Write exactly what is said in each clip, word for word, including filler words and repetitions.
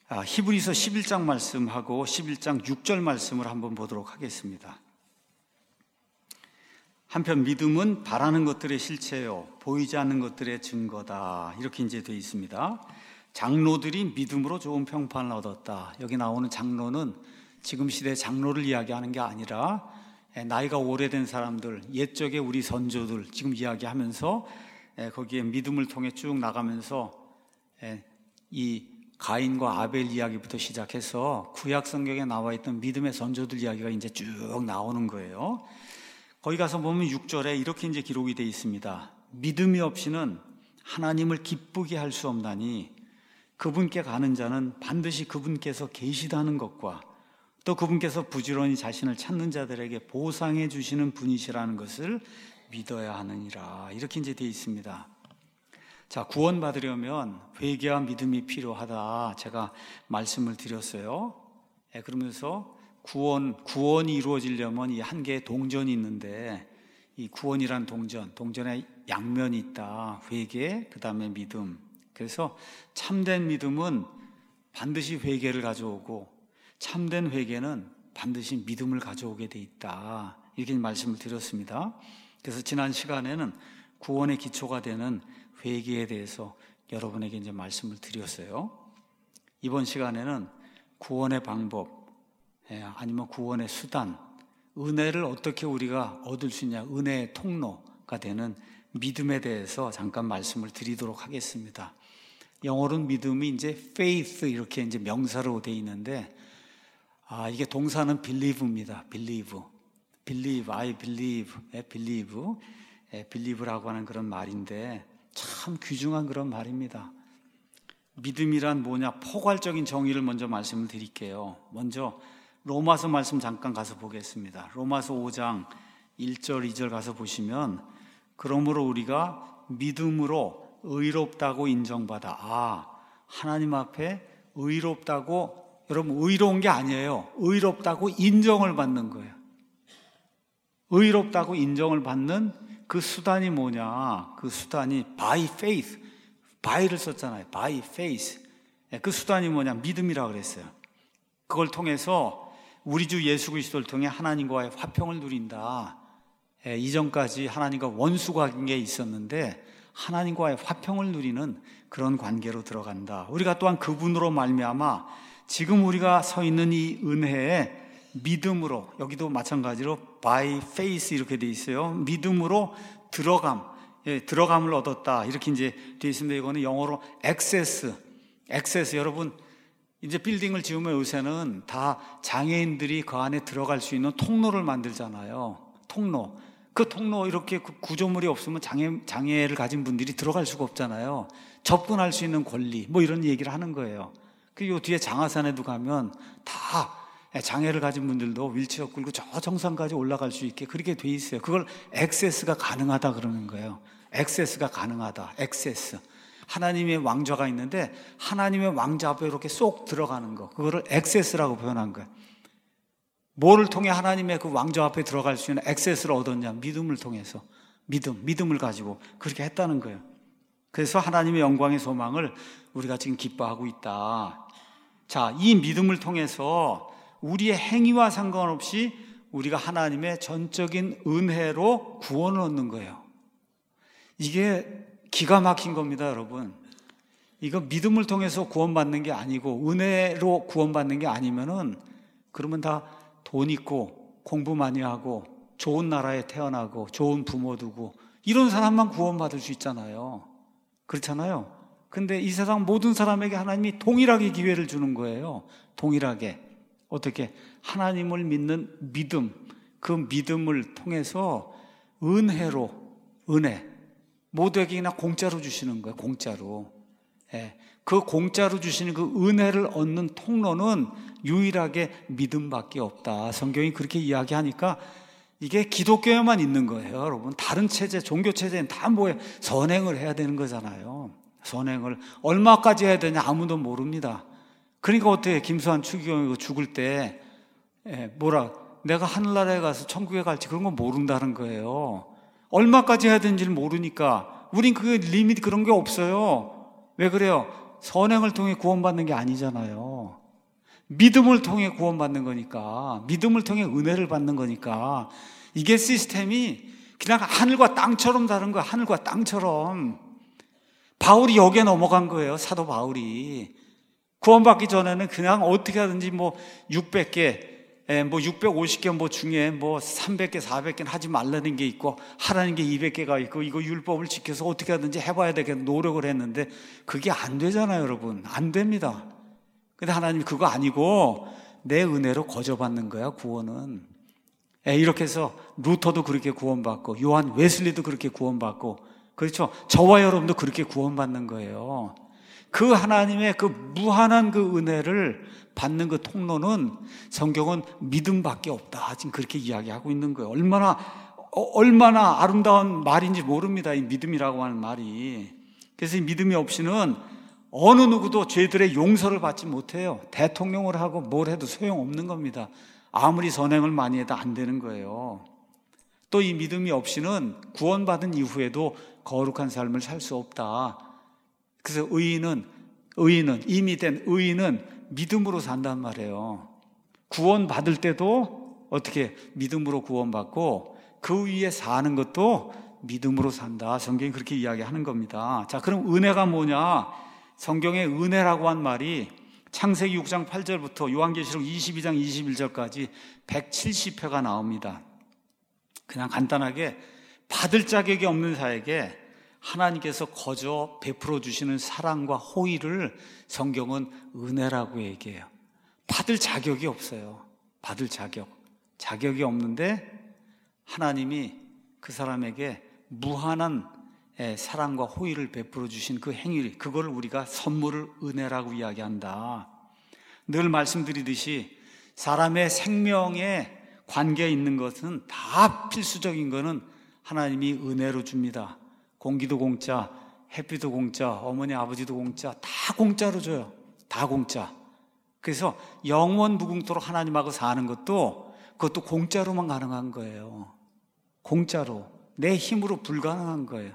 아, 히브리서 십일 장 말씀하고 십일 장 육 절 말씀을 한번 보도록 하겠습니다. 한편 믿음은 바라는 것들의 실체요, 보이지 않는 것들의 증거다. 이렇게 이제 되어 있습니다. 장로들이 믿음으로 좋은 평판을 얻었다. 여기 나오는 장로는 지금 시대 장로를 이야기하는 게 아니라 나이가 오래된 사람들, 옛적의 우리 선조들 지금 이야기하면서 거기에 믿음을 통해 쭉 나가면서 이 가인과 아벨 이야기부터 시작해서 구약 성경에 나와 있던 믿음의 선조들 이야기가 이제 쭉 나오는 거예요. 거기 가서 보면 육 절에 이렇게 이제 기록이 되어 있습니다. 믿음이 없이는 하나님을 기쁘게 할 수 없나니 그분께 가는 자는 반드시 그분께서 계시다는 것과 또 그분께서 부지런히 자신을 찾는 자들에게 보상해 주시는 분이시라는 것을 믿어야 하느니라. 이렇게 이제 되어 있습니다. 자, 구원받으려면 회개와 믿음이 필요하다. 제가 말씀을 드렸어요. 예, 그러면서 구원, 구원이 이루어지려면 이 한 개의 동전이 있는데 이 구원이란 동전, 동전에 양면이 있다. 회개, 그 다음에 믿음. 그래서 참된 믿음은 반드시 회개를 가져오고 참된 회개는 반드시 믿음을 가져오게 돼 있다. 이렇게 말씀을 드렸습니다. 그래서 지난 시간에는 구원의 기초가 되는 회개에 대해서 여러분에게 이제 말씀을 드렸어요. 이번 시간에는 구원의 방법, 아니면 구원의 수단, 은혜를 어떻게 우리가 얻을 수 있냐, 은혜의 통로가 되는 믿음에 대해서 잠깐 말씀을 드리도록 하겠습니다. 영어로는 믿음이 이제 faith 이렇게 이제 명사로 되어 있는데, 아, 이게 동사는 believe입니다. believe, believe, I believe, believe, believe라고 하는 그런 말인데 참 귀중한 그런 말입니다. 믿음이란 뭐냐? 포괄적인 정의를 먼저 말씀을 드릴게요. 먼저 로마서 말씀 잠깐 가서 보겠습니다. 로마서 오 장 일 절 이 절 가서 보시면, 그러므로 우리가 믿음으로 의롭다고 인정받아. 아, 하나님 앞에 의롭다고, 여러분 의로운 게 아니에요. 의롭다고 인정을 받는 거예요. 의롭다고 인정을 받는 그 수단이 뭐냐? 그 수단이 by faith, by를 썼잖아요. by faith. 그 수단이 뭐냐? 믿음이라고 그랬어요. 그걸 통해서 우리 주 예수 그리스도를 통해 하나님과의 화평을 누린다. 이전까지 하나님과 원수 관계에 있었는데 하나님과의 화평을 누리는 그런 관계로 들어간다. 우리가 또한 그분으로 말미암아 지금 우리가 서 있는 이 은혜에 믿음으로, 여기도 마찬가지로 by faith 이렇게 돼 있어요. 믿음으로 들어감, 예, 들어감을 얻었다. 이렇게 이제 돼 있습니다. 이거는 영어로 access, access. 여러분 이제 빌딩을 지으면 요새는 다 장애인들이 그 안에 들어갈 수 있는 통로를 만들잖아요. 통로. 그 통로 이렇게 그 구조물이 없으면 장애, 장애를 가진 분들이 들어갈 수가 없잖아요. 접근할 수 있는 권리, 뭐 이런 얘기를 하는 거예요. 그리고 뒤에 장하산에도 가면 다 장애를 가진 분들도 휠체어 끌고 저 정상까지 올라갈 수 있게 그렇게 돼 있어요. 그걸 액세스가 가능하다 그러는 거예요. 액세스가 가능하다. 액세스. 하나님의 왕좌가 있는데 하나님의 왕좌 앞에 이렇게 쏙 들어가는 거, 그거를 액세스라고 표현한 거예요. 뭐를 통해 하나님의 그 왕좌 앞에 들어갈 수 있는 액세스를 얻었냐? 믿음을 통해서. 믿음, 믿음을 가지고 그렇게 했다는 거예요. 그래서 하나님의 영광의 소망을 우리가 지금 기뻐하고 있다. 자, 이 믿음을 통해서 우리의 행위와 상관없이 우리가 하나님의 전적인 은혜로 구원을 얻는 거예요. 이게 기가 막힌 겁니다, 여러분. 이거 믿음을 통해서 구원받는 게 아니고 은혜로 구원받는 게 아니면은, 그러면 다 돈 있고 공부 많이 하고 좋은 나라에 태어나고 좋은 부모 두고 이런 사람만 구원받을 수 있잖아요. 그렇잖아요. 근데 이 세상 모든 사람에게 하나님이 동일하게 기회를 주는 거예요. 동일하게. 어떻게? 하나님을 믿는 믿음, 그 믿음을 통해서 은혜로, 은혜, 모두에게 그냥 공짜로 주시는 거예요. 공짜로. 예. 그 공짜로 주시는 그 은혜를 얻는 통로는 유일하게 믿음밖에 없다. 성경이 그렇게 이야기하니까 이게 기독교에만 있는 거예요, 여러분. 다른 체제, 종교 체제는 다 뭐예요? 선행을 해야 되는 거잖아요. 선행을 얼마까지 해야 되냐 아무도 모릅니다. 그러니까 어떻게 김수환 추기경이 죽을 때 뭐라, 내가 하늘나라에 가서 천국에 갈지 그런 거 모른다는 거예요. 얼마까지 해야 되는지를 모르니까. 우린 그 리밋 그런 게 없어요. 왜 그래요? 선행을 통해 구원받는 게 아니잖아요. 믿음을 통해 구원받는 거니까, 믿음을 통해 은혜를 받는 거니까, 이게 시스템이 그냥 하늘과 땅처럼 다른 거야. 하늘과 땅처럼. 바울이 여기에 넘어간 거예요. 사도 바울이. 구원받기 전에는 그냥 어떻게 하든지 뭐 육백 개, 뭐 육백오십 개 뭐 중에 뭐 삼백 개, 사백 개는 하지 말라는 게 있고 하라는 게 이백 개가 있고 이거 율법을 지켜서 어떻게 하든지 해봐야 되겠다 노력을 했는데 그게 안 되잖아요, 여러분. 안 됩니다. 근데 하나님이 그거 아니고 내 은혜로 거저받는 거야, 구원은. 이렇게 해서 루터도 그렇게 구원받고 요한 웨슬리도 그렇게 구원받고, 그렇죠? 저와 여러분도 그렇게 구원받는 거예요. 그 하나님의 그 무한한 그 은혜를 받는 그 통로는 성경은 믿음밖에 없다. 지금 그렇게 이야기하고 있는 거예요. 얼마나 어, 얼마나 아름다운 말인지 모릅니다. 이 믿음이라고 하는 말이. 그래서 이 믿음이 없이는 어느 누구도 죄들의 용서를 받지 못해요. 대통령을 하고 뭘 해도 소용없는 겁니다. 아무리 선행을 많이 해도 안 되는 거예요. 또 이 믿음이 없이는 구원받은 이후에도 거룩한 삶을 살 수 없다. 그래서 의인은 의인은 이미 된 의인은 믿음으로 산단 말이에요. 구원받을 때도 어떻게 믿음으로 구원받고 그 위에 사는 것도 믿음으로 산다. 성경이 그렇게 이야기하는 겁니다. 자, 그럼 은혜가 뭐냐? 성경의 은혜라고 한 말이 창세기 육 장 팔 절부터 요한계시록 이십이 장 이십일 절까지 백칠십 회가 나옵니다. 그냥 간단하게 받을 자격이 없는 자에게 하나님께서 거저 베풀어 주시는 사랑과 호의를 성경은 은혜라고 얘기해요. 받을 자격이 없어요. 받을 자격. 자격이 없는데 하나님이 그 사람에게 무한한 사랑과 호의를 베풀어 주신 그 행위, 그걸 우리가 선물을 은혜라고 이야기한다. 늘 말씀드리듯이 사람의 생명에 관계에 있는 것은 다 필수적인 것은 하나님이 은혜로 줍니다. 공기도 공짜, 햇빛도 공짜, 어머니 아버지도 공짜, 다 공짜로 줘요. 다 공짜. 그래서 영원 무궁토록 하나님하고 사는 것도 그것도 공짜로만 가능한 거예요. 공짜로. 내 힘으로 불가능한 거예요.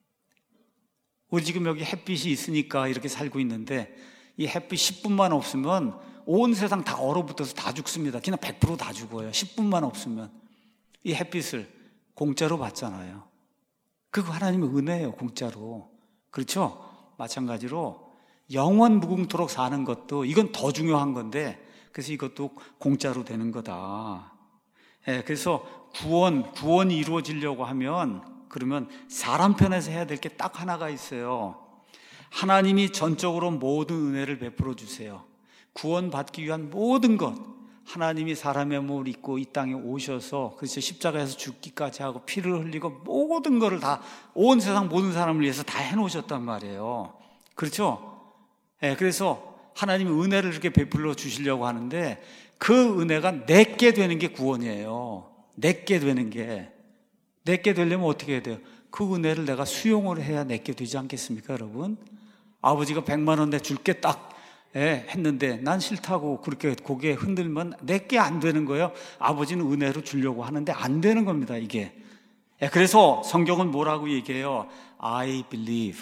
우리 지금 여기 햇빛이 있으니까 이렇게 살고 있는데 이 햇빛 십 분만 없으면 온 세상 다 얼어붙어서 다 죽습니다. 그냥 백 퍼센트 다 죽어요. 십 분만 없으면. 이 햇빛을 공짜로 받잖아요. 그거 하나님의 은혜예요. 공짜로. 그렇죠? 마찬가지로 영원 무궁토록 사는 것도 이건 더 중요한 건데 그래서 이것도 공짜로 되는 거다. 예, 그래서 구원, 구원이 이루어지려고 하면 그러면 사람 편에서 해야 될 게 딱 하나가 있어요. 하나님이 전적으로 모든 은혜를 베풀어 주세요. 구원받기 위한 모든 것, 하나님이 사람의 몸을 입고 이 땅에 오셔서 그래서 십자가에서 죽기까지 하고 피를 흘리고 모든 것을 다 온 세상 모든 사람을 위해서 다 해놓으셨단 말이에요. 그렇죠? 예, 그래서 하나님이 은혜를 이렇게 베풀어 주시려고 하는데 그 은혜가 내게 되는 게 구원이에요. 내게 되는 게. 내게 되려면 어떻게 해야 돼요? 그 은혜를 내가 수용을 해야 내게 되지 않겠습니까, 여러분? 아버지가 백만 원 내 줄게 딱 예, 했는데 난 싫다고 그렇게 고개 흔들면 내게 안 되는 거예요. 아버지는 은혜로 주려고 하는데 안 되는 겁니다, 이게. 예, 그래서 성경은 뭐라고 얘기해요? I believe.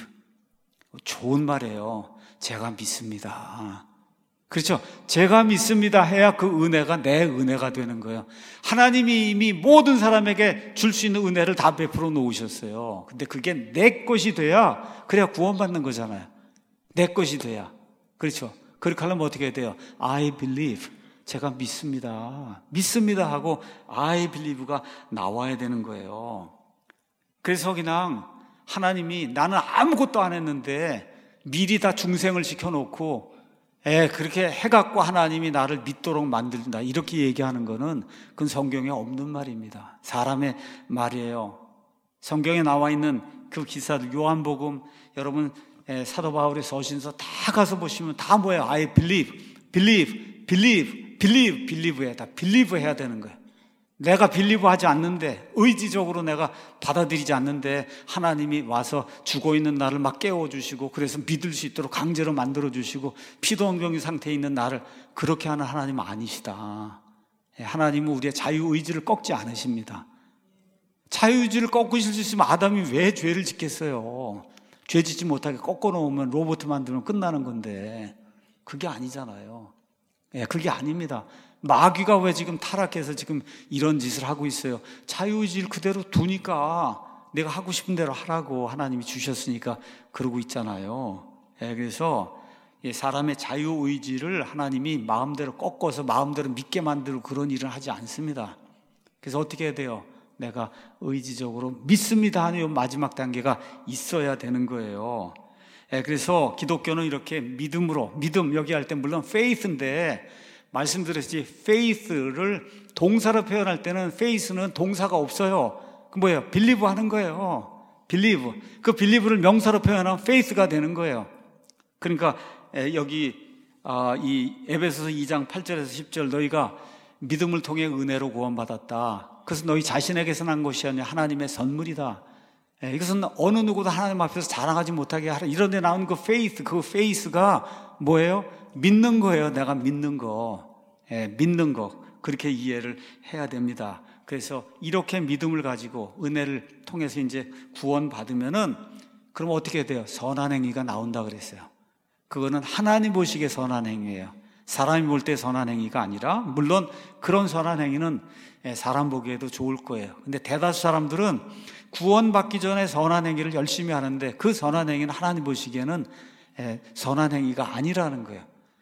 좋은 말이에요. 제가 믿습니다. 그렇죠? 제가 믿습니다 해야 그 은혜가 내 은혜가 되는 거예요. 하나님이 이미 모든 사람에게 줄 수 있는 은혜를 다 베풀어 놓으셨어요. 근데 그게 내 것이 돼야 그래야 구원받는 거잖아요. 내 것이 돼야. 그렇죠? 그렇게 하려면 어떻게 해야 돼요? I believe. 제가 믿습니다. 믿습니다 하고 I believe가 나와야 되는 거예요. 그래서 그냥 하나님이 나는 아무것도 안 했는데 미리 다 중생을 시켜놓고 예, 그렇게 해갖고 하나님이 나를 믿도록 만든다 이렇게 얘기하는 거는 그건 성경에 없는 말입니다. 사람의 말이에요. 성경에 나와 있는 그 기사들 요한복음 여러분 예, 사도 바울의 서신서 다 가서 보시면 다 뭐예요? I believe, believe, believe, believe, believe에 다 believe 해야 되는 거예요. 내가 believe 하지 않는데 의지적으로 내가 받아들이지 않는데 하나님이 와서 죽어있는 나를 막 깨워주시고 그래서 믿을 수 있도록 강제로 만들어주시고 피동병의 상태에 있는 나를 그렇게 하는 하나님은 아니시다. 하나님은 우리의 자유의지를 꺾지 않으십니다. 자유의지를 꺾으실 수 있으면 아담이 왜 죄를 짓겠어요? 죄 짓지 못하게 꺾어 놓으면 로봇 만들면 끝나는 건데 그게 아니잖아요. 예, 그게 아닙니다. 마귀가 왜 지금 타락해서 지금 이런 짓을 하고 있어요? 자유의지를 그대로 두니까 내가 하고 싶은 대로 하라고 하나님이 주셨으니까 그러고 있잖아요. 예, 그래서 사람의 자유의지를 하나님이 마음대로 꺾어서 마음대로 믿게 만들고 그런 일을 하지 않습니다. 그래서 어떻게 해야 돼요? 내가 의지적으로 믿습니다 하는 마지막 단계가 있어야 되는 거예요. 예, 그래서 기독교는 이렇게 믿음으로, 믿음 여기 할 때 물론 faith인데 말씀드렸듯이 faith를 동사로 표현할 때는 faith는 동사가 없어요. 그 뭐예요? believe 하는 거예요. believe. 그 believe를 명사로 표현하면 faith가 되는 거예요. 그러니까 여기 이 에베소서 이 장 팔 절에서 십 절 너희가 믿음을 통해 은혜로 구원받았다. 그것은 너희 자신에게서 난 것이 아니라 하나님의 선물이다. 이것은 어느 누구도 하나님 앞에서 자랑하지 못하게 하라. 이런 데 나오는 그 faith, 그 faith가 뭐예요? 믿는 거예요. 내가 믿는 거. 예, 믿는 거. 그렇게 이해를 해야 됩니다. 그래서 이렇게 믿음을 가지고 은혜를 통해서 이제 구원받으면은 그럼 어떻게 돼요? 선한 행위가 나온다 그랬어요. 그거는 하나님 보시기에 선한 행위예요. 사람이 볼 때 선한 행위가 아니라, 물론 그런 선한 행위는 사람 보기에도 좋을 거예요. 근데 대다수 사람들은 구원받기 전에 선한 행위를 열심히 하는데 그 선한 행위는 하나님 보시기에는 선한 행위가 아니라는 거예요.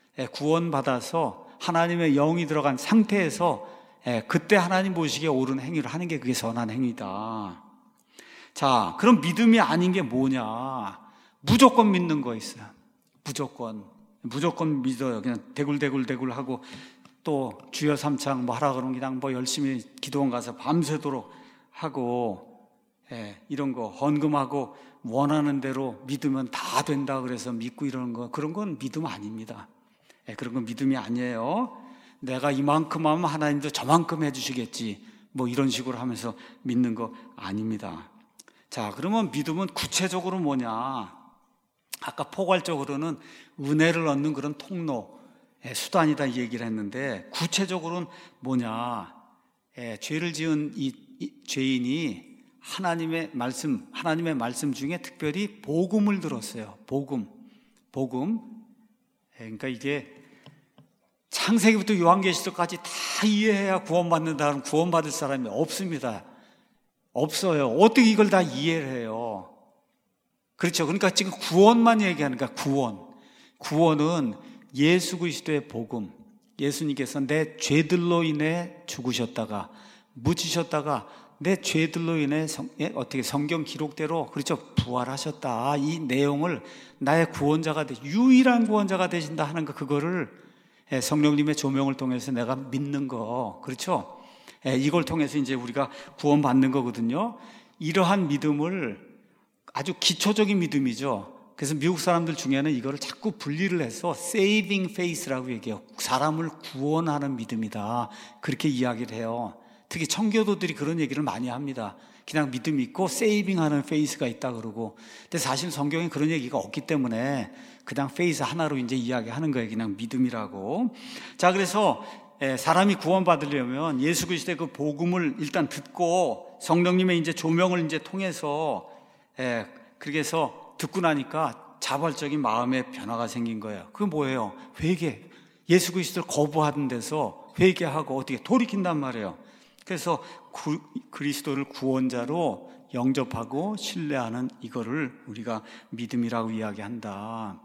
구원받아서 하나님의 영이 들어간 상태에서 그때 하나님 보시기에 옳은 행위를 하는 게 그게 선한 행위다. 자, 그럼 믿음이 아닌 게 뭐냐? 무조건 믿는 거 있어요. 무조건. 무조건 믿어요. 그냥 대굴대굴대굴 하고 또 주여 삼창 뭐 하라 그러면 그냥 뭐 열심히 기도원 가서 밤새도록 하고, 예, 이런 거 헌금하고 원하는 대로 믿으면 다 된다 그래서 믿고 이러는 거, 그런 건 믿음 아닙니다. 예, 그런 건 믿음이 아니에요. 내가 이만큼 하면 하나님도 저만큼 해주시겠지, 뭐 이런 식으로 하면서 믿는 거 아닙니다. 자, 그러면 믿음은 구체적으로 뭐냐? 아까 포괄적으로는 은혜를 얻는 그런 통로, 예, 수단이다 이 얘기를 했는데, 구체적으로는 뭐냐? 예, 죄를 지은 이, 이 죄인이 하나님의 말씀, 하나님의 말씀 중에 특별히 복음을 들었어요. 복음, 복음. 예, 그러니까 이게 창세기부터 요한계시록까지 다 이해해야 구원받는다는, 구원받을 사람이 없습니다. 없어요. 어떻게 이걸 다 이해를 해요? 그렇죠. 그러니까 지금 구원만 얘기하는 거야. 구원. 구원은 예수 그리스도의 복음. 예수님께서 내 죄들로 인해 죽으셨다가 묻히셨다가 내 죄들로 인해 성, 예? 어떻게 성경 기록대로, 그렇죠, 부활하셨다. 이 내용을 나의 구원자가 되, 유일한 구원자가 되신다 하는 거, 그거를 예, 성령님의 조명을 통해서 내가 믿는 거, 그렇죠? 예, 이걸 통해서 이제 우리가 구원받는 거거든요. 이러한 믿음을, 아주 기초적인 믿음이죠. 그래서 미국 사람들 중에는 이거를 자꾸 분리를 해서 saving faith라고 얘기해요. 사람을 구원하는 믿음이다, 그렇게 이야기를 해요. 특히 청교도들이 그런 얘기를 많이 합니다. 그냥 믿음이 있고 saving하는 faith가 있다 그러고. 근데 사실 성경에 그런 얘기가 없기 때문에 그냥 faith 하나로 이제 이야기하는 거예요. 그냥 믿음이라고. 자, 그래서 사람이 구원받으려면 예수 그리스도의 그 복음을 일단 듣고 성령님의 이제 조명을 이제 통해서, 예, 그렇게 해서 듣고 나니까 자발적인 마음의 변화가 생긴 거예요. 그게 뭐예요? 회개. 예수 그리스도를 거부하는 데서 회개하고 어떻게 돌이킨단 말이에요. 그래서 구, 그리스도를 구원자로 영접하고 신뢰하는 이거를 우리가 믿음이라고 이야기한다.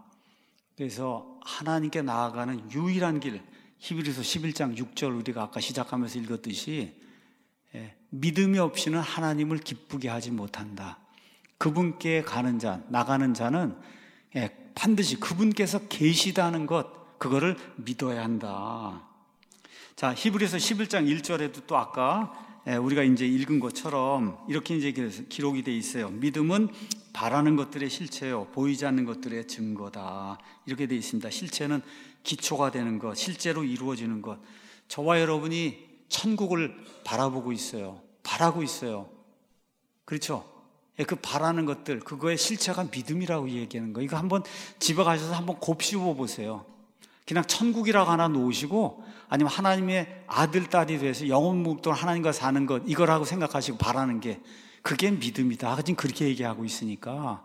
그래서 하나님께 나아가는 유일한 길, 히브리서 십일 장 육 절 우리가 아까 시작하면서 읽었듯이, 예, 믿음이 없이는 하나님을 기쁘게 하지 못한다. 그분께 가는 자, 나가는 자는, 예, 반드시 그분께서 계시다는 것, 그거를 믿어야 한다. 자, 히브리서 십일 장 일 절에도 또 아까 우리가 이제 읽은 것처럼 이렇게 이제 기록이 돼 있어요. 믿음은 바라는 것들의 실체요, 보이지 않는 것들의 증거다. 이렇게 돼 있습니다. 실체는 기초가 되는 것, 실제로 이루어지는 것. 저와 여러분이 천국을 바라보고 있어요. 바라고 있어요. 그렇죠? 그 바라는 것들, 그거의 실체가 믿음이라고 얘기하는 거예요. 이거 한번 집에 가셔서 한번 곱씹어 보세요. 그냥 천국이라고 하나 놓으시고, 아니면 하나님의 아들, 딸이 돼서 영원무궁토록 하나님과 사는 것, 이거라고 생각하시고 바라는 게, 그게 믿음이다. 지금 그렇게 얘기하고 있으니까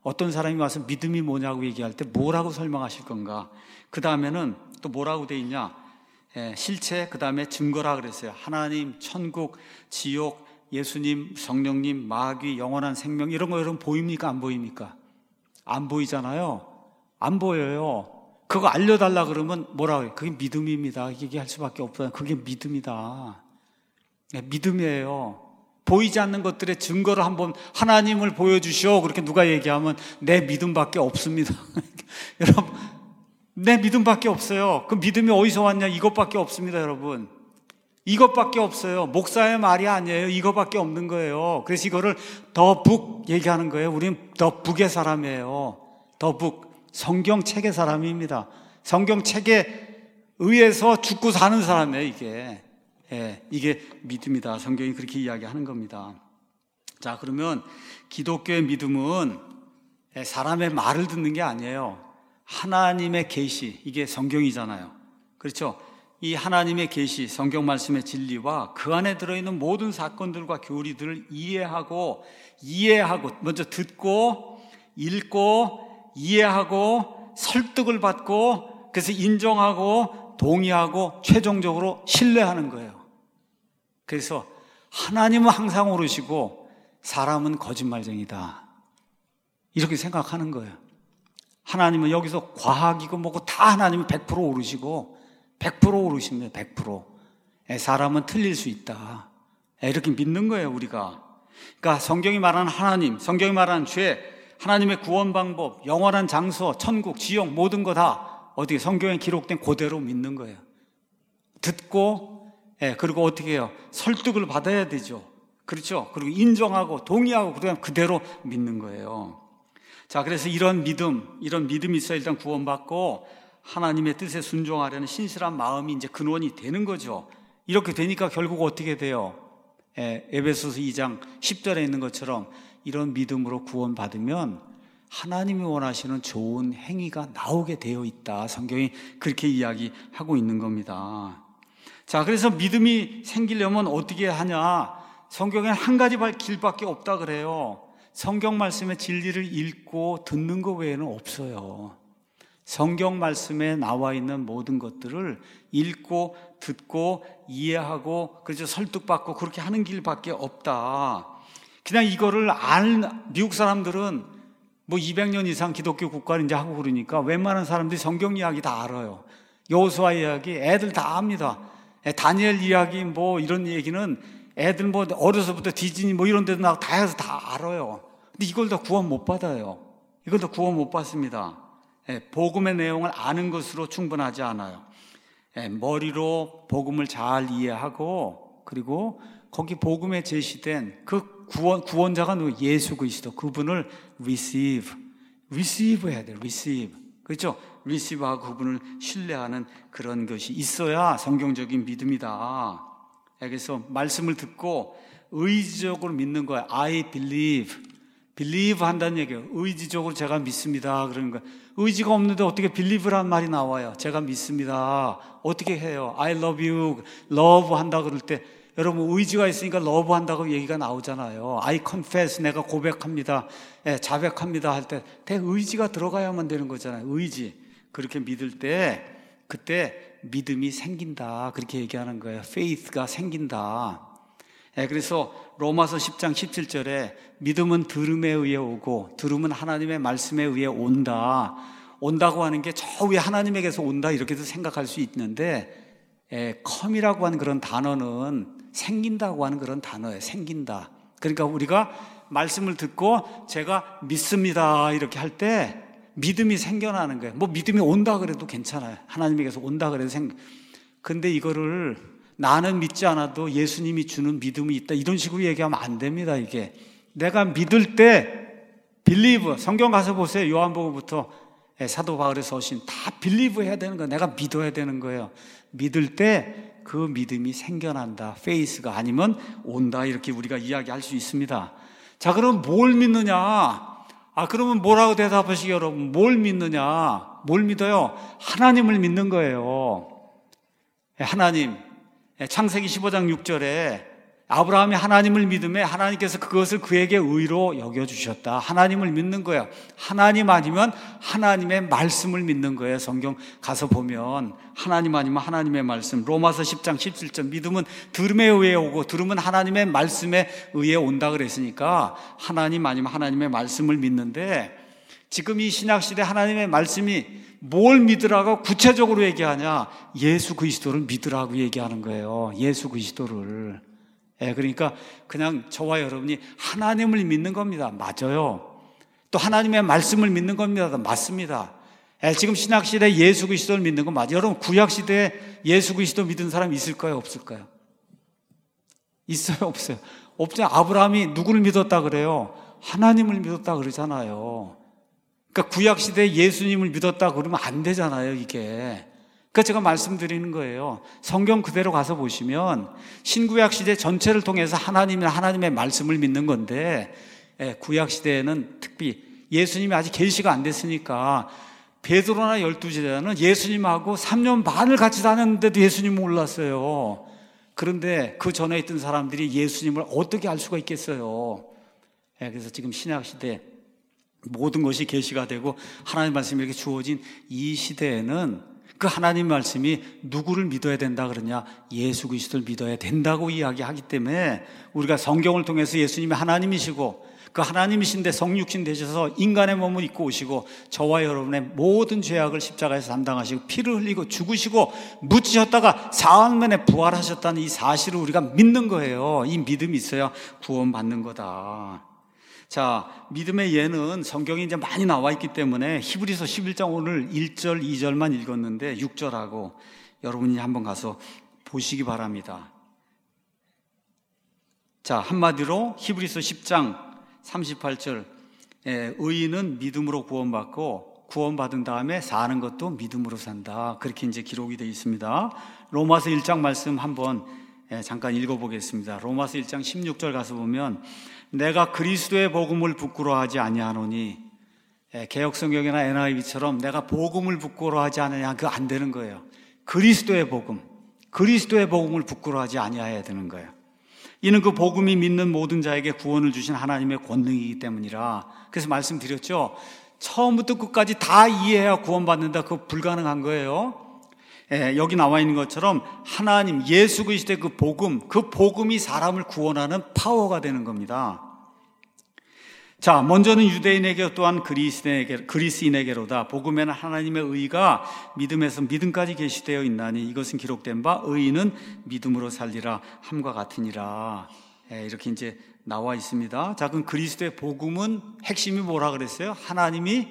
어떤 사람이 와서 믿음이 뭐냐고 얘기할 때 뭐라고 설명하실 건가? 그 다음에는 또 뭐라고 돼 있냐? 예, 실체, 그 다음에 증거라 그랬어요. 하나님, 천국, 지옥, 예수님, 성령님, 마귀, 영원한 생명 이런 거 여러분 보입니까? 안 보입니까? 안 보이잖아요. 안 보여요. 그거 알려달라 그러면 뭐라고 해요? 그게 믿음입니다. 얘기할 수밖에 없어요. 그게 믿음이다. 예, 믿음이에요. 보이지 않는 것들의 증거를 한번 하나님을 보여주시오. 그렇게 누가 얘기하면 내 믿음밖에 없습니다. 여러분, 내 믿음밖에 없어요. 그 믿음이 어디서 왔냐? 이것밖에 없습니다, 여러분. 이것밖에 없어요. 목사의 말이 아니에요. 이것밖에 없는 거예요. 그래서 이거를 더 북 얘기하는 거예요. 우리는 더 북의 사람이에요. 더 북. 성경책의 사람입니다. 성경책에 의해서 죽고 사는 사람이에요, 이게. 예, 이게 믿음이다. 성경이 그렇게 이야기하는 겁니다. 자, 그러면 기독교의 믿음은 사람의 말을 듣는 게 아니에요. 하나님의 계시, 이게 성경이잖아요. 그렇죠? 이 하나님의 계시, 성경 말씀의 진리와 그 안에 들어있는 모든 사건들과 교리들을 이해하고 이해하고 먼저 듣고 읽고 이해하고 설득을 받고 그래서 인정하고 동의하고 최종적으로 신뢰하는 거예요. 그래서 하나님은 항상 옳으시고 사람은 거짓말쟁이다. 이렇게 생각하는 거예요. 하나님은 여기서 과학이고 뭐고 다 하나님은 백 퍼센트 옳으시고 백 퍼센트 옳으십니다. 백 퍼센트. 사람은 틀릴 수 있다. 이렇게 믿는 거예요, 우리가. 그러니까 성경이 말하는 하나님, 성경이 말하는 죄, 하나님의 구원 방법, 영원한 장소, 천국, 지옥 모든 거 다 어떻게 성경에 기록된 그대로 믿는 거예요. 듣고 예, 그리고 어떻게 해요? 설득을 받아야 되죠. 그렇죠? 그리고 인정하고 동의하고 그다음 그대로 믿는 거예요. 자, 그래서 이런 믿음, 이런 믿음이 있어야 일단 구원받고 하나님의 뜻에 순종하려는 신실한 마음이 이제 근원이 되는 거죠. 이렇게 되니까 결국 어떻게 돼요? 예, 에베소서 이 장 십 절에 있는 것처럼 이런 믿음으로 구원받으면 하나님이 원하시는 좋은 행위가 나오게 되어 있다. 성경이 그렇게 이야기하고 있는 겁니다. 자, 그래서 믿음이 생기려면 어떻게 하냐? 성경에 한 가지 길밖에 없다 그래요. 성경 말씀의 진리를 읽고 듣는 것 외에는 없어요. 성경 말씀에 나와 있는 모든 것들을 읽고 듣고 이해하고 그래서 설득받고 그렇게 하는 길밖에 없다. 그냥 이거를 알, 미국 사람들은 뭐 이백 년 이상 기독교 국가를 이제 하고 그러니까 웬만한 사람들이 성경 이야기 다 알아요. 여호수아 이야기 애들 다 압니다. 다니엘 이야기 뭐 이런 얘기는 애들 뭐 어려서부터 디즈니 뭐 이런 데도 나고 다 해서 다 알아요. 근데 이걸 다 구원 못 받아요. 이걸 다 구원 못 받습니다. 복음의 내용을 아는 것으로 충분하지 않아요. 머리로 복음을 잘 이해하고 그리고 거기 복음에 제시된 그 구원, 구원자가 누구? 예수 그리스도. 그분을 receive, receive 해야 돼요. receive. 그렇죠? receive하고 그분을 신뢰하는 그런 것이 있어야 성경적인 믿음이다. 그래서 말씀을 듣고 의지적으로 믿는 거예요. I believe. believe 한다는 얘기예요. 의지적으로 제가 믿습니다. 그러는 거예요. 의지가 없는데 어떻게 believe란 말이 나와요? 제가 믿습니다. 어떻게 해요? I love you. love 한다 그럴 때 여러분 의지가 있으니까 love 한다고 얘기가 나오잖아요. I confess. 내가 고백합니다. 예, 자백합니다 할 때 대의지가 들어가야만 되는 거잖아요. 의지. 그렇게 믿을 때 그때 믿음이 생긴다. 그렇게 얘기하는 거예요. faith가 생긴다. 예, 그래서 로마서 십 장 십칠 절에 믿음은 들음에 의해 오고 들음은 하나님의 말씀에 의해 온다. 온다고 하는 게 저 위에 하나님에게서 온다 이렇게도 생각할 수 있는데 예, come이라고 하는 그런 단어는 생긴다고 하는 그런 단어예요. 생긴다. 그러니까 우리가 말씀을 듣고 제가 믿습니다 이렇게 할 때 믿음이 생겨나는 거예요. 뭐 믿음이 온다 그래도 괜찮아요. 하나님에게서 온다 그래도 생. 근데 이거를 나는 믿지 않아도 예수님이 주는 믿음이 있다 이런 식으로 얘기하면 안 됩니다. 이게 내가 믿을 때 believe. 성경 가서 보세요. 요한복음부터 사도 바울의 서신 다 believe 해야 되는 거예요. 내가 믿어야 되는 거예요. 믿을 때 그 믿음이 생겨난다. faith가 아니면 온다 이렇게 우리가 이야기할 수 있습니다. 자, 그럼 뭘 믿느냐? 아, 그러면 뭐라고 대답하시게 여러분? 뭘 믿느냐? 뭘 믿어요? 하나님을 믿는 거예요. 하나님. 창세기 십오 장 육 절에 아브라함이 하나님을 믿음에 하나님께서 그것을 그에게 의로 여겨주셨다. 하나님을 믿는 거예요. 하나님 아니면 하나님의 말씀을 믿는 거예요. 성경 가서 보면 하나님 아니면 하나님의 말씀. 로마서 십 장 십칠 절 믿음은 들음에 의해 오고 들음은 하나님의 말씀에 의해 온다 그랬으니까 하나님 아니면 하나님의 말씀을 믿는데, 지금 이 신약시대 하나님의 말씀이 뭘 믿으라고 구체적으로 얘기하냐? 예수 그리스도를 믿으라고 얘기하는 거예요. 예수 그리스도를. 예, 그러니까 그냥 저와 여러분이 하나님을 믿는 겁니다. 맞아요. 또 하나님의 말씀을 믿는 겁니다. 맞습니다. 예, 지금 신약시대에 예수 그리스도를 믿는 건 맞아요. 여러분 구약시대에 예수 그리스도 믿은 사람 있을까요? 없을까요? 있어요? 없어요? 없죠. 아브라함이 누구를 믿었다 그래요? 하나님을 믿었다 그러잖아요. 그러니까 구약시대에 예수님을 믿었다 그러면 안 되잖아요, 이게. 그러니까 제가 말씀드리는 거예요. 성경 그대로 가서 보시면 신구약 시대 전체를 통해서 하나님의 하나님의 말씀을 믿는 건데, 예, 구약 시대에는 특히 예수님이 아직 계시가 안 됐으니까 베드로나 열두 제자는 예수님하고 삼 년 반을 같이 다녔는데도 예수님 몰랐어요. 그런데 그 전에 있던 사람들이 예수님을 어떻게 알 수가 있겠어요? 예, 그래서 지금 신약 시대 모든 것이 계시가 되고 하나님의 말씀이 이렇게 주어진 이 시대에는 그 하나님 말씀이 누구를 믿어야 된다 그러냐? 예수 그리스도를 믿어야 된다고 이야기하기 때문에 우리가 성경을 통해서 예수님이 하나님이시고 그 하나님이신데 성육신 되셔서 인간의 몸을 입고 오시고 저와 여러분의 모든 죄악을 십자가에서 담당하시고 피를 흘리고 죽으시고 묻히셨다가 사흘 만에 부활하셨다는 이 사실을 우리가 믿는 거예요. 이 믿음이 있어야 구원받는 거다. 자, 믿음의 예는 성경이 이제 많이 나와 있기 때문에 히브리서 십일 장 오늘 일 절, 이 절만 읽었는데 육 절하고 여러분이 한번 가서 보시기 바랍니다. 자, 한마디로 히브리서 십 장 삼십팔 절, 예, 의인은 믿음으로 구원받고 구원받은 다음에 사는 것도 믿음으로 산다. 그렇게 이제 기록이 되어 있습니다. 로마서 일 장 말씀 한번 예, 잠깐 읽어보겠습니다. 로마서 일 장 십육 절 가서 보면 내가 그리스도의 복음을 부끄러워하지 아니하노니, 예, 개역성경이나 엔아이브이처럼 내가 복음을 부끄러워하지 않으냐, 그거 안 되는 거예요. 그리스도의 복음, 그리스도의 복음을 부끄러워하지 아니해야 되는 거예요. 이는 그 복음이 믿는 모든 자에게 구원을 주신 하나님의 권능이기 때문이라. 그래서 말씀드렸죠. 처음부터 끝까지 다 이해해야 구원받는다. 그거 불가능한 거예요. 예, 여기 나와 있는 것처럼 하나님 예수 그리스도의 그 복음, 그 복음이 사람을 구원하는 파워가 되는 겁니다. 자, 먼저는 유대인에게 또한 그리스인에게, 그리스인에게로다. 복음에는 하나님의 의가 믿음에서 믿음까지 계시되어 있나니 이것은 기록된 바 의인은 믿음으로 살리라 함과 같으니라. 예, 이렇게 이제 나와 있습니다. 자, 그럼 그리스도의 복음은 핵심이 뭐라 그랬어요? 하나님이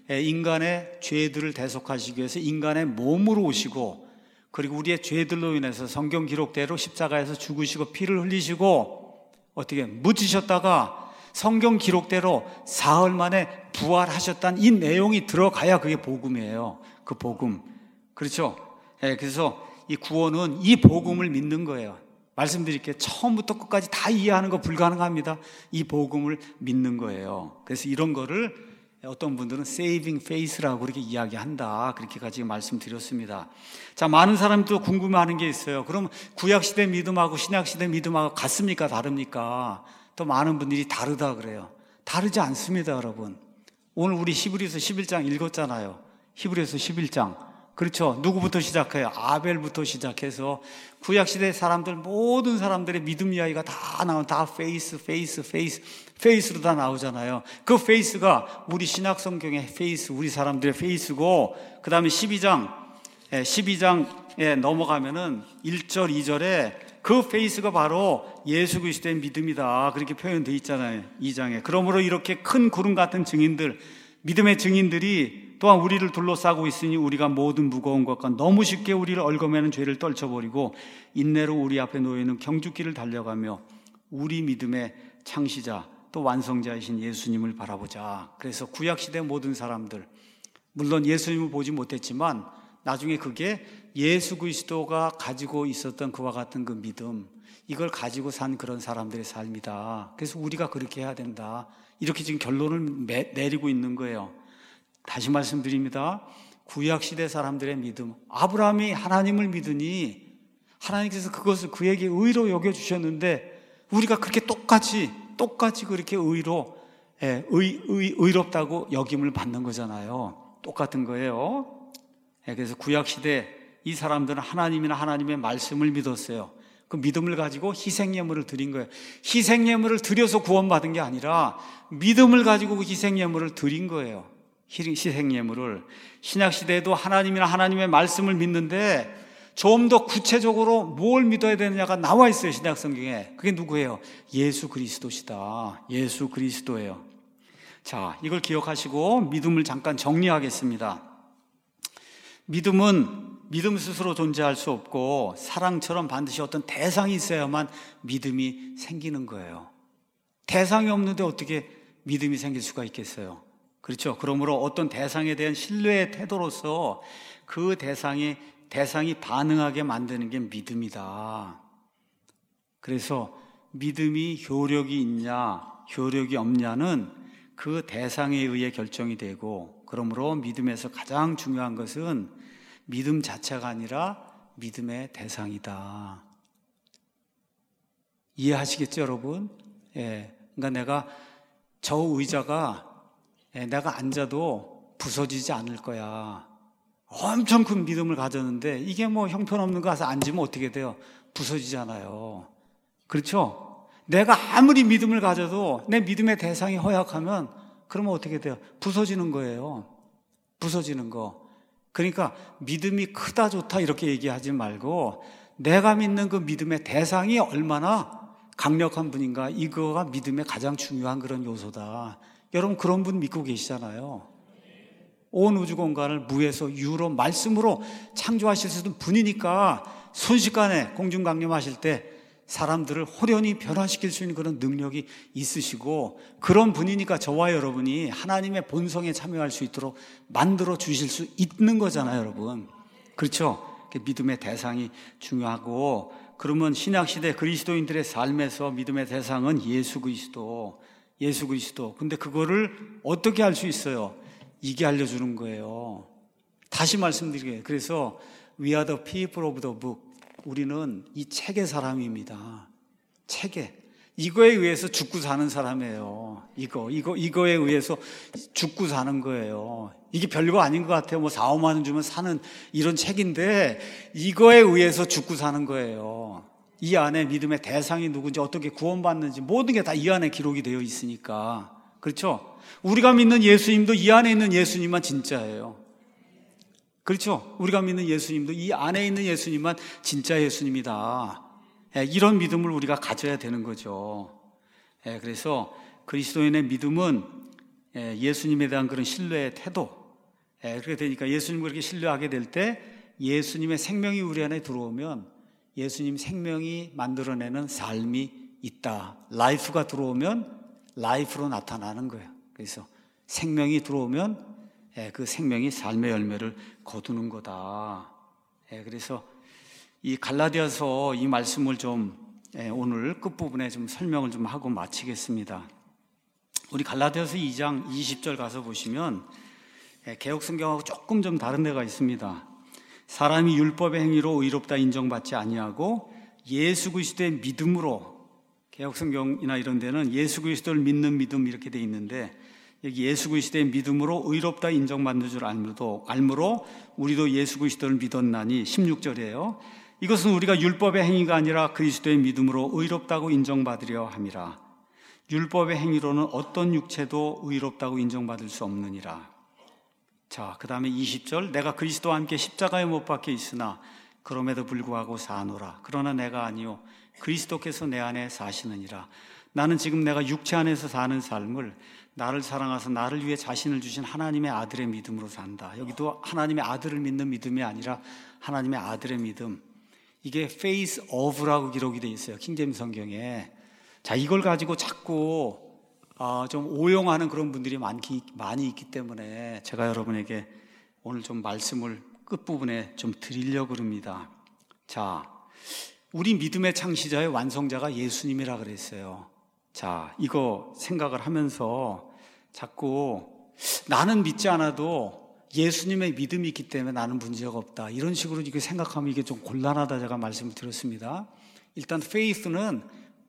인간의 죄들을 대속하시기 위해서 인간의 몸으로 오시고, 그리고 우리의 죄들로 인해서 성경 기록대로 십자가에서 죽으시고 피를 흘리시고 어떻게 묻히셨다가 성경 기록대로 사흘 만에 부활하셨다는 이 내용이 들어가야 그게 복음이에요. 그 복음. 그렇죠? 예, 그래서 이 구원은 이 복음을 믿는 거예요. 말씀드릴게요. 처음부터 끝까지 다 이해하는 거 불가능합니다. 이 복음을 믿는 거예요. 그래서 이런 거를 어떤 분들은 saving faith라고 그렇게 이야기한다. 그렇게까지 말씀드렸습니다. 자, 많은 사람도 궁금해하는 게 있어요. 그럼 구약시대 믿음하고 신약시대 믿음하고 같습니까? 다릅니까? 또 많은 분들이 다르다 그래요. 다르지 않습니다, 여러분. 오늘 우리 히브리서 십일 장 읽었잖아요. 히브리서 십일 장. 그렇죠. 누구부터 시작해요? 아벨부터 시작해서 구약시대 사람들, 모든 사람들의 믿음 이야기가 다 나오는, 다 페이스, 페이스, 페이스, 페이스로 다 나오잖아요. 그 페이스가 우리 신약 성경의 페이스, 우리 사람들의 페이스고, 그 다음에 십이 장, 십이 장에 넘어가면은 일 절, 이 절에 그 페이스가 바로 예수 그리스도의 믿음이다. 그렇게 표현되어 있잖아요. 이 장에. 그러므로 이렇게 큰 구름 같은 증인들, 믿음의 증인들이 또한 우리를 둘러싸고 있으니 우리가 모든 무거운 것과 너무 쉽게 우리를 얽어매는 죄를 떨쳐버리고 인내로 우리 앞에 놓여있는 경주길을 달려가며 우리 믿음의 창시자 또 완성자이신 예수님을 바라보자. 그래서 구약시대 모든 사람들, 물론 예수님을 보지 못했지만 나중에 그게 예수 그리스도가 가지고 있었던 그와 같은 그 믿음, 이걸 가지고 산 그런 사람들의 삶이다. 그래서 우리가 그렇게 해야 된다. 이렇게 지금 결론을 매, 내리고 있는 거예요. 다시 말씀드립니다. 구약시대 사람들의 믿음, 아브라함이 하나님을 믿으니 하나님께서 그것을 그에게 의로 여겨주셨는데 우리가 그렇게 똑같이 똑같이 그렇게 의로 예, 의, 의, 의롭다고 여김을 받는 거잖아요. 똑같은 거예요. 예, 그래서 구약시대 이 사람들은 하나님이나 하나님의 말씀을 믿었어요. 그 믿음을 가지고 희생예물을 드린 거예요. 희생예물을 드려서 구원받은 게 아니라 믿음을 가지고 그 희생예물을 드린 거예요. 희생예물을. 신약시대에도 하나님이나 하나님의 말씀을 믿는데 좀 더 구체적으로 뭘 믿어야 되느냐가 나와 있어요. 신약성경에. 그게 누구예요? 예수 그리스도시다. 예수 그리스도예요. 자, 이걸 기억하시고 믿음을 잠깐 정리하겠습니다. 믿음은 믿음 스스로 존재할 수 없고 사랑처럼 반드시 어떤 대상이 있어야만 믿음이 생기는 거예요. 대상이 없는데 어떻게 믿음이 생길 수가 있겠어요? 그렇죠? 그러므로 어떤 대상에 대한 신뢰의 태도로서 그 대상이 대상이 반응하게 만드는 게 믿음이다. 그래서 믿음이 효력이 있냐, 효력이 없냐는 그 대상에 의해 결정이 되고, 그러므로 믿음에서 가장 중요한 것은 믿음 자체가 아니라 믿음의 대상이다. 이해하시겠죠, 여러분? 예. 그러니까 내가 저 의자가 예, 내가 앉아도 부서지지 않을 거야. 엄청 큰 믿음을 가졌는데 이게 뭐 형편없는 거 가서 앉으면 어떻게 돼요? 부서지잖아요. 그렇죠? 내가 아무리 믿음을 가져도 내 믿음의 대상이 허약하면 그러면 어떻게 돼요? 부서지는 거예요. 부서지는 거. 그러니까 믿음이 크다 좋다 이렇게 얘기하지 말고 내가 믿는 그 믿음의 대상이 얼마나 강력한 분인가, 이거가 믿음의 가장 중요한 그런 요소다. 여러분 그런 분 믿고 계시잖아요. 온 우주 공간을 무에서 유로 말씀으로 창조하실 수 있는 분이니까 순식간에 공중강림하실 때 사람들을 호련히 변화시킬 수 있는 그런 능력이 있으시고, 그런 분이니까 저와 여러분이 하나님의 본성에 참여할 수 있도록 만들어 주실 수 있는 거잖아요, 여러분. 그렇죠? 믿음의 대상이 중요하고, 그러면 신약시대 그리스도인들의 삶에서 믿음의 대상은 예수 그리스도, 예수 그리스도. 근데 그거를 어떻게 할 수 있어요? 이게 알려주는 거예요. 다시 말씀드리게요. 그래서 We are the people of the book. 우리는 이 책의 사람입니다. 책에. 이거에 의해서 죽고 사는 사람이에요. 이거, 이거, 이거에 의해서 죽고 사는 거예요. 이게 별거 아닌 것 같아요. 뭐 사오만 원 주면 사는 이런 책인데 이거에 의해서 죽고 사는 거예요. 이 안에 믿음의 대상이 누군지, 어떻게 구원받는지 모든 게 다 이 안에 기록이 되어 있으니까. 그렇죠? 우리가 믿는 예수님도 이 안에 있는 예수님만 진짜예요. 그렇죠? 우리가 믿는 예수님도 이 안에 있는 예수님만 진짜 예수님이다. 이런 믿음을 우리가 가져야 되는 거죠. 그래서 그리스도인의 믿음은 예수님에 대한 그런 신뢰의 태도. 그렇게 되니까 예수님을 그렇게 신뢰하게 될 때 예수님의 생명이 우리 안에 들어오면 예수님 생명이 만들어내는 삶이 있다. 라이프가 들어오면 라이프로 나타나는 거예요. 그래서 생명이 들어오면 그 생명이 삶의 열매를 거두는 거다. 그래서 이 갈라디아서 이 말씀을 좀 오늘 끝부분에 좀 설명을 좀 하고 마치겠습니다. 우리 갈라디아서 이 장 이십 절 가서 보시면 개역성경하고 조금 좀 다른 데가 있습니다. 사람이 율법의 행위로 의롭다 인정받지 아니하고 예수 그리스도의 믿음으로, 개역성경이나 이런 데는 예수 그리스도를 믿는 믿음 이렇게 돼 있는데 여기 예수 그리스도의 믿음으로 의롭다 인정받는 줄 알므로, 알므로 우리도 예수 그리스도를 믿었나니 십육 절이에요. 이것은 우리가 율법의 행위가 아니라 그리스도의 믿음으로 의롭다고 인정받으려 함이라. 율법의 행위로는 어떤 육체도 의롭다고 인정받을 수 없느니라. 자, 그 다음에 이십 절. 내가 그리스도와 함께 십자가에 못 박혀 있으나 그럼에도 불구하고 사노라. 그러나 내가 아니요 그리스도께서 내 안에 사시느니라. 나는 지금 내가 육체 안에서 사는 삶을 나를 사랑하사 나를 위해 자신을 주신 하나님의 아들의 믿음으로 산다. 여기도 하나님의 아들을 믿는 믿음이 아니라 하나님의 아들의 믿음. 이게 faith of라고 기록이 되어 있어요, 킹제임스 성경에. 자, 이걸 가지고 자꾸 어, 좀 오용하는 그런 분들이 많기, 많이 있기 때문에 제가 여러분에게 오늘 좀 말씀을 끝부분에 좀 드리려고 합니다. 자, 우리 믿음의 창시자의 완성자가 예수님이라 그랬어요. 자, 이거 생각을 하면서 자꾸 나는 믿지 않아도 예수님의 믿음이 있기 때문에 나는 문제가 없다, 이런 식으로 이렇게 생각하면 이게 좀 곤란하다 제가 말씀을 드렸습니다. 일단 faith는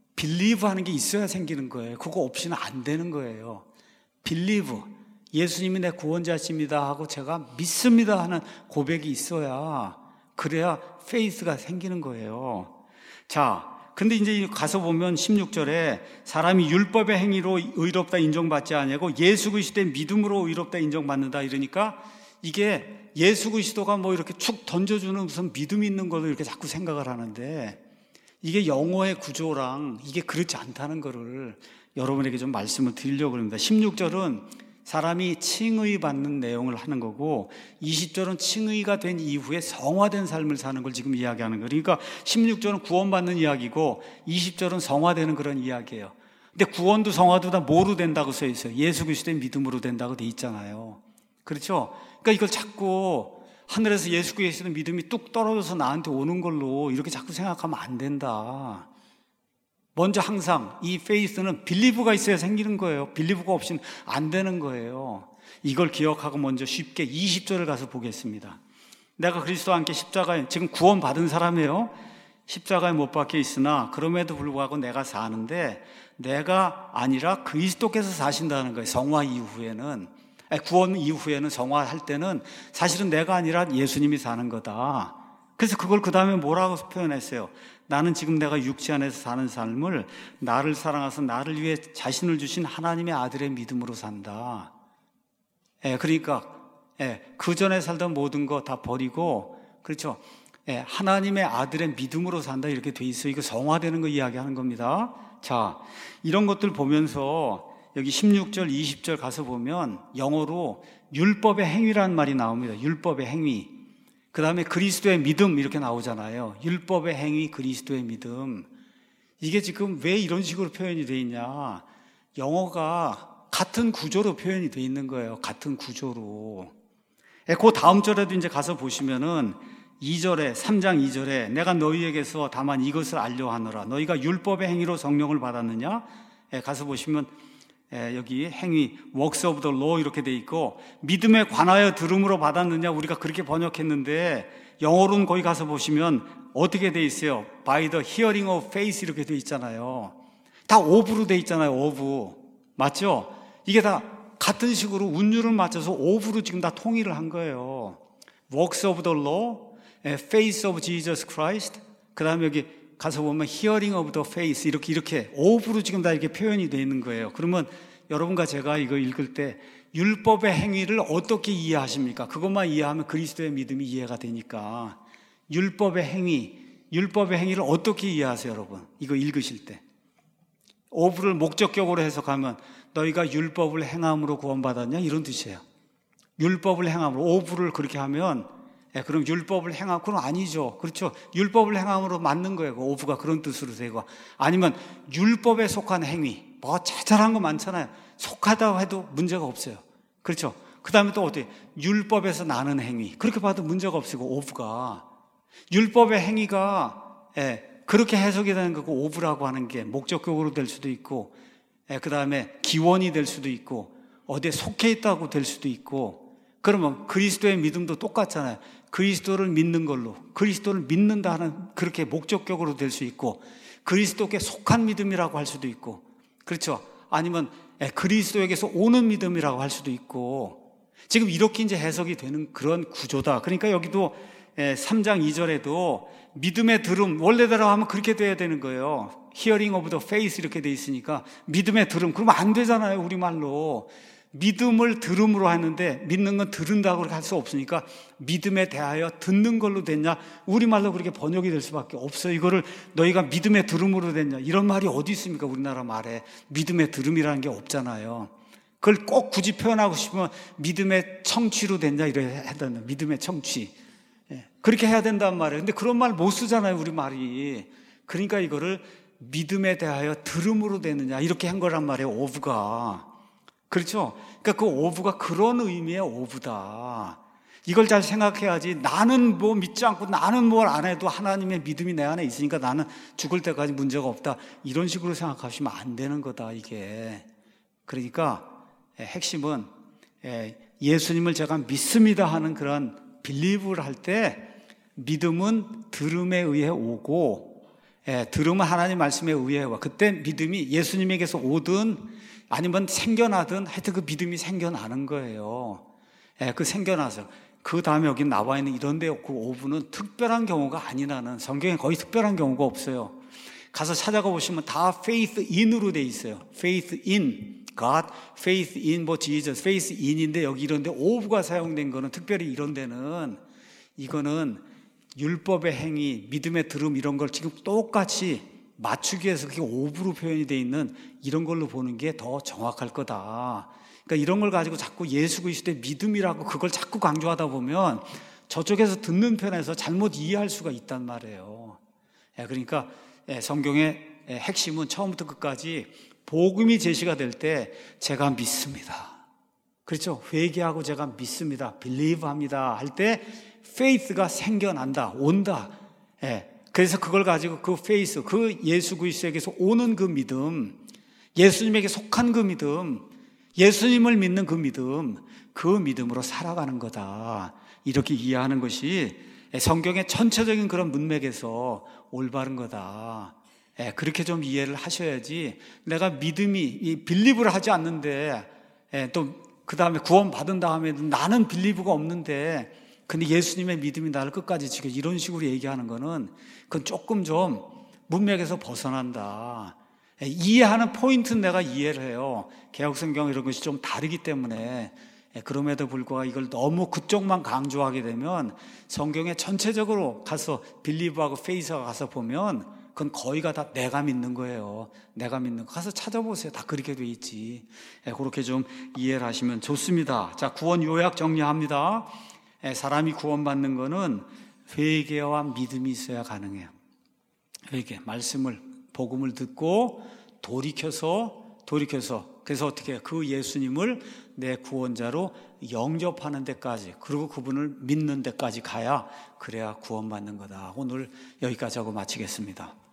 빌리브 하는 게 있어야 생기는 거예요. 그거 없이는 안 되는 거예요. 빌리브, 예수님이 내 구원자십니다 하고 제가 믿습니다 하는 고백이 있어야, 그래야 페이스가 생기는 거예요. 자, 근데 이제 가서 보면 십육 절에 사람이 율법의 행위로 의롭다 인정받지 아니하고 예수 그리스도의 믿음으로 의롭다 인정받는다 이러니까, 이게 예수 그리스도가 뭐 이렇게 축 던져주는 무슨 믿음이 있는 걸로 이렇게 자꾸 생각을 하는데, 이게 영어의 구조랑 이게 그렇지 않다는 거를 여러분에게 좀 말씀을 드리려고 합니다. 십육 절은 사람이 칭의 받는 내용을 하는 거고, 이십 절은 칭의가 된 이후에 성화된 삶을 사는 걸 지금 이야기하는 거예요. 그러니까 십육 절은 구원받는 이야기고 이십 절은 성화되는 그런 이야기예요. 근데 구원도 성화도 다 뭐로 된다고 써 있어요? 예수 그리스도의 믿음으로 된다고 돼 있잖아요. 그렇죠? 그러니까 이걸 자꾸 하늘에서 예수 그리스도의 믿음이 뚝 떨어져서 나한테 오는 걸로 이렇게 자꾸 생각하면 안 된다. 먼저 항상 이 페이스는 빌리브가 있어야 생기는 거예요. 빌리브가 없이는 안 되는 거예요. 이걸 기억하고 먼저 쉽게 이십 절을 가서 보겠습니다. 내가 그리스도와 함께 십자가에, 지금 구원받은 사람이에요. 십자가에 못 박혀 있으나 그럼에도 불구하고 내가 사는데, 내가 아니라 그리스도께서 사신다는 거예요. 성화 이후에는, 구원 이후에는, 성화할 때는 사실은 내가 아니라 예수님이 사는 거다. 그래서 그걸 그 다음에 뭐라고 표현했어요? 나는 지금 내가 육체 안에서 사는 삶을 나를 사랑하셔서 나를 위해 자신을 주신 하나님의 아들의 믿음으로 산다. 예, 그러니까 예, 그 전에 살던 모든 거 다 버리고, 그렇죠? 예, 하나님의 아들의 믿음으로 산다 이렇게 돼 있어요. 이거 성화되는 거 이야기하는 겁니다. 자, 이런 것들 보면서 여기 십육 절, 이십 절 가서 보면 영어로 율법의 행위라는 말이 나옵니다. 율법의 행위. 그 다음에 그리스도의 믿음 이렇게 나오잖아요. 율법의 행위, 그리스도의 믿음. 이게 지금 왜 이런 식으로 표현이 되어 있냐? 영어가 같은 구조로 표현이 되어 있는 거예요. 같은 구조로. 그 다음 절에도 이제 가서 보시면은 이 절에, 삼 장 이 절에 내가 너희에게서 다만 이것을 알려 하노라. 너희가 율법의 행위로 성령을 받았느냐? 가서 보시면 여기 행위, works of the law 이렇게 돼 있고, 믿음에 관하여 들음으로 받았느냐 우리가 그렇게 번역했는데, 영어로는 거기 가서 보시면 어떻게 돼 있어요? by the hearing of faith 이렇게 돼 있잖아요. 다 of로 돼 있잖아요. of. 맞죠? 이게 다 같은 식으로 운율을 맞춰서 of로 지금 다 통일을 한 거예요. works of the law, faith of Jesus Christ, 그 다음에 여기 가서 보면 hearing of the faith 이렇게 이렇게 of로 지금 다 이렇게 표현이 되어 있는 거예요. 그러면 여러분과 제가 이거 읽을 때 율법의 행위를 어떻게 이해하십니까? 그것만 이해하면 그리스도의 믿음이 이해가 되니까, 율법의 행위, 율법의 행위를 어떻게 이해하세요, 여러분? 이거 읽으실 때 of를 목적격으로 해석하면 너희가 율법을 행함으로 구원받았냐 이런 뜻이에요. 율법을 행함으로, of를 그렇게 하면 예, 그럼 율법을 행함, 그럼 아니죠. 그렇죠. 율법을 행함으로 맞는 거예요. 그 오브가 그런 뜻으로 되고. 아니면 율법에 속한 행위. 뭐 자잘한 거 많잖아요. 속하다고 해도 문제가 없어요. 그렇죠. 그 다음에 또 어떻게? 율법에서 나는 행위. 그렇게 봐도 문제가 없고, 오브가. 율법의 행위가, 예, 그렇게 해석이 되는 거고, 오브라고 하는 게 목적격으로 될 수도 있고, 예, 그 다음에 기원이 될 수도 있고, 어디에 속해 있다고 될 수도 있고, 그러면 그리스도의 믿음도 똑같잖아요. 그리스도를 믿는 걸로, 그리스도를 믿는다 하는 그렇게 목적격으로 될 수 있고, 그리스도께 속한 믿음이라고 할 수도 있고, 그렇죠. 아니면 그리스도에게서 오는 믿음이라고 할 수도 있고, 지금 이렇게 이제 해석이 되는 그런 구조다. 그러니까 여기도 삼 장 이 절에도 믿음의 들음, 원래대로 하면 그렇게 돼야 되는 거예요. Hearing of the faith 이렇게 돼 있으니까 믿음의 들음, 그러면 안 되잖아요, 우리말로. 믿음을 들음으로 하는데 믿는 건 들은다고 그렇게 할 수 없으니까 믿음에 대하여 듣는 걸로 됐냐? 우리말로 그렇게 번역이 될 수밖에 없어요. 이거를 너희가 믿음에 들음으로 됐냐? 이런 말이 어디 있습니까? 우리나라 말에 믿음에 들음이라는 게 없잖아요. 그걸 꼭 굳이 표현하고 싶으면 믿음의 청취로 됐냐? 이래 해야 된다. 믿음의 청취. 그렇게 해야 된단 말이에요. 근데 그런 말 못 쓰잖아요, 우리 말이. 그러니까 이거를 믿음에 대하여 들음으로 되느냐? 이렇게 한 거란 말이에요, 오브가. 그렇죠? 그러니까 그 오브가 그런 의미의 오브다. 이걸 잘 생각해야지. 나는 뭐 믿지 않고 나는 뭘 안 해도 하나님의 믿음이 내 안에 있으니까 나는 죽을 때까지 문제가 없다. 이런 식으로 생각하시면 안 되는 거다, 이게. 그러니까 핵심은 예수님을 제가 믿습니다 하는 그런 빌리브를 할 때 믿음은 들음에 의해 오고, 예, 들으면 하나님 말씀에 의해와 그때 믿음이 예수님에게서 오든 아니면 생겨나든 하여튼 그 믿음이 생겨나는 거예요. 예, 그 생겨나서 그 다음에 여기 나와 있는 이런 데 그 오분은 특별한 경우가 아니라는, 성경에 거의 특별한 경우가 없어요. 가서 찾아가 보시면 다 faith in으로 돼 있어요. faith in God, faith in 뭐 Jesus, faith in인데 여기 이런 데 오브가 사용된 거는 특별히 이런 데는 이거는 율법의 행위, 믿음의 들음 이런 걸 지금 똑같이 맞추기 위해서 그게 오브로 표현이 돼 있는 이런 걸로 보는 게 더 정확할 거다. 그러니까 이런 걸 가지고 자꾸 예수 그리스도의 믿음이라고 그걸 자꾸 강조하다 보면 저쪽에서 듣는 편에서 잘못 이해할 수가 있단 말이에요. 그러니까 성경의 핵심은 처음부터 끝까지 복음이 제시가 될 때 제가 믿습니다. 그렇죠? 회개하고 제가 믿습니다. believe 합니다. 할 때 faith가 생겨난다, 온다. 그래서 그걸 가지고 그 faith, 그 예수 그리스도에게서 오는 그 믿음, 예수님에게 속한 그 믿음, 예수님을 믿는 그 믿음, 그 믿음으로 살아가는 거다. 이렇게 이해하는 것이 성경의 전체적인 그런 문맥에서 올바른 거다. 그렇게 좀 이해를 하셔야지 내가 믿음이, 이 빌리브를 하지 않는데 또 그 다음에 구원 받은 다음에 나는 빌리브가 없는데 근데 예수님의 믿음이 나를 끝까지 지켜 이런 식으로 얘기하는 거는 그건 조금 좀 문맥에서 벗어난다. 이해하는 포인트는 내가 이해를 해요. 개혁성경 이런 것이 좀 다르기 때문에. 그럼에도 불구하고 이걸 너무 그쪽만 강조하게 되면 성경에 전체적으로 가서 빌리브하고 페이스가 가서 보면 그건 거의가 다 내가 믿는 거예요. 내가 믿는 거. 가서 찾아보세요. 다 그렇게 돼 있지. 그렇게 좀 이해를 하시면 좋습니다. 자, 구원 요약 정리합니다. 사람이 구원받는 거는 회개와 믿음이 있어야 가능해요. 회개, 말씀을, 복음을 듣고 돌이켜서 돌이켜서 그래서 어떻게 해요? 그 예수님을 내 구원자로 영접하는 데까지, 그리고 그분을 믿는 데까지 가야 그래야 구원받는 거다. 오늘 여기까지 하고 마치겠습니다.